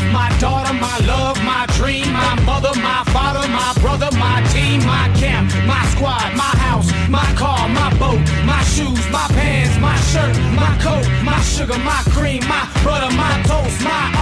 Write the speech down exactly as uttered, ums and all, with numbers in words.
my daughter, my love, my dream, my mother, my father, my brother, my team, my camp, my squad, my house, my car, my boat, my shoes, my pants, my shirt, my coat, my sugar, my cream, my butter, my toast, my